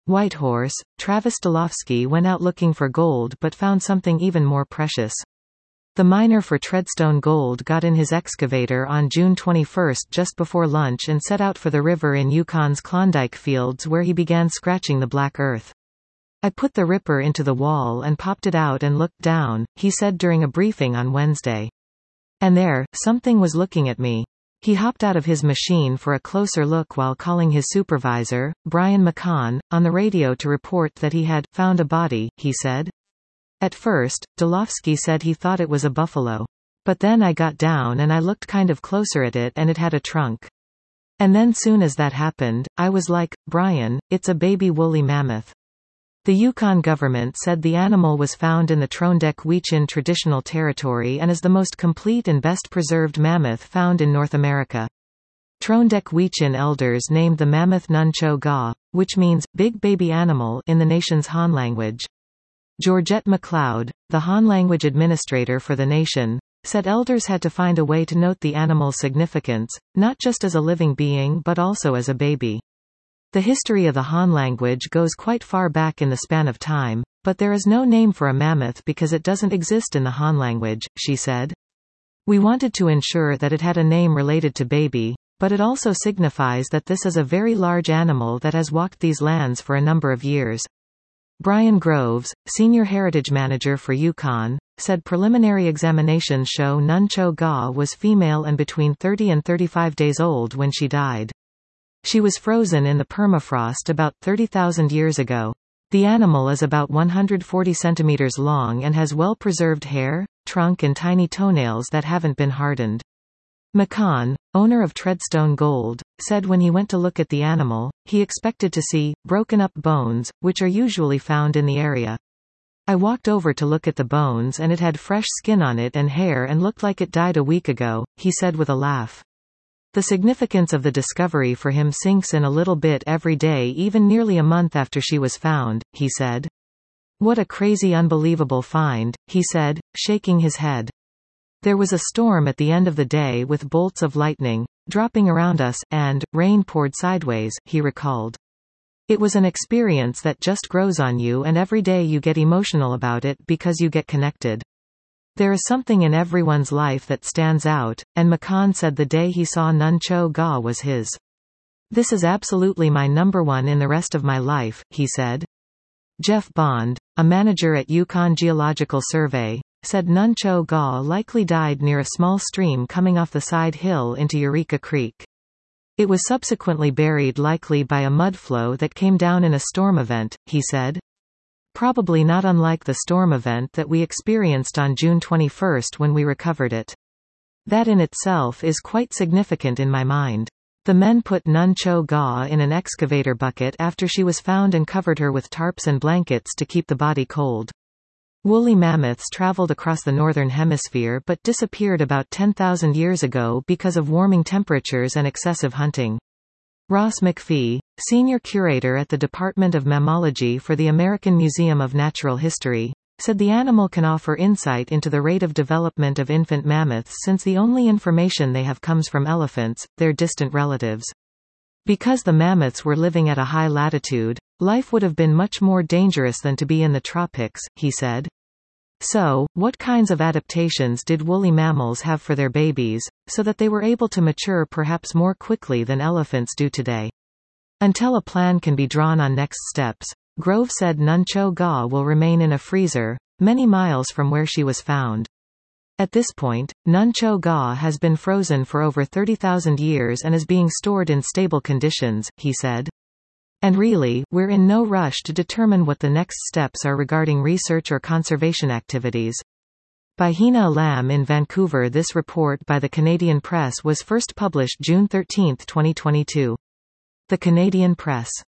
Whitehorse, Travis Dolofsky went out looking for gold but found something even more precious. The miner for Treadstone Gold got in his excavator on June 21 just before lunch and set out for the river in Yukon's Klondike fields where he began scratching the black earth. I put the ripper into the wall and popped it out and looked down, he said during a briefing on Wednesday. And there, something was looking at me. He hopped out of his machine for a closer look while calling his supervisor, Brian McCann, on the radio to report that he had found a body, he said. At first, Dolofsky said he thought it was a buffalo. But then I got down and I looked kind of closer at it and it had a trunk. And then soon as that happened, I was like, Brian, it's a baby woolly mammoth. The Yukon government said the animal was found in the Trondek-Wichan traditional territory and is the most complete and best preserved mammoth found in North America. Trondek-Wichan elders named the mammoth Nuncho Ga, which means, big baby animal in the nation's Han language. Georgette MacLeod, the Han language administrator for the nation, said elders had to find a way to note the animal's significance, not just as a living being but also as a baby. The history of the Han language goes quite far back in the span of time, but there is no name for a mammoth because it doesn't exist in the Han language, she said. We wanted to ensure that it had a name related to baby, but it also signifies that this is a very large animal that has walked these lands for a number of years. Brian Groves, senior heritage manager for Yukon, said preliminary examinations show Nuncho Ga was female and between 30 and 35 days old when she died. She was frozen in the permafrost about 30,000 years ago. The animal is about 140 centimeters long and has well-preserved hair, trunk and tiny toenails that haven't been hardened. McCann, owner of Treadstone Gold, said when he went to look at the animal, he expected to see broken-up bones, which are usually found in the area. I walked over to look at the bones and it had fresh skin on it and hair and looked like it died a week ago, he said with a laugh. The significance of the discovery for him sinks in a little bit every day, even nearly a month after she was found, he said. What a crazy, unbelievable find, he said, shaking his head. There was a storm at the end of the day with bolts of lightning dropping around us, and rain poured sideways, he recalled. It was an experience that just grows on you and every day you get emotional about it because you get connected. There is something in everyone's life that stands out, and McCann said the day he saw Nuncho Ga was his. This is absolutely my number one in the rest of my life, he said. Jeff Bond, a manager at Yukon Geological Survey, said Nuncho Ga likely died near a small stream coming off the side hill into Eureka Creek. It was subsequently buried likely by a mudflow that came down in a storm event, he said. Probably not unlike the storm event that we experienced on June 21 when we recovered it. That in itself is quite significant in my mind. The men put Nuncho Ga in an excavator bucket after she was found and covered her with tarps and blankets to keep the body cold. Woolly mammoths traveled across the northern hemisphere but disappeared about 10,000 years ago because of warming temperatures and excessive hunting. Ross McPhee, senior curator at the Department of Mammalogy for the American Museum of Natural History, said the animal can offer insight into the rate of development of infant mammoths since the only information they have comes from elephants, their distant relatives. Because the mammoths were living at a high latitude, life would have been much more dangerous than to be in the tropics, he said. So, what kinds of adaptations did woolly mammals have for their babies, so that they were able to mature perhaps more quickly than elephants do today? Until a plan can be drawn on next steps, Grove said Nuncho Ga will remain in a freezer, many miles from where she was found. At this point, Nuncho Ga has been frozen for over 30,000 years and is being stored in stable conditions, he said. And really, we're in no rush to determine what the next steps are regarding research or conservation activities. By Hina Lam in Vancouver. This report by the Canadian Press was first published June 13, 2022. The Canadian Press.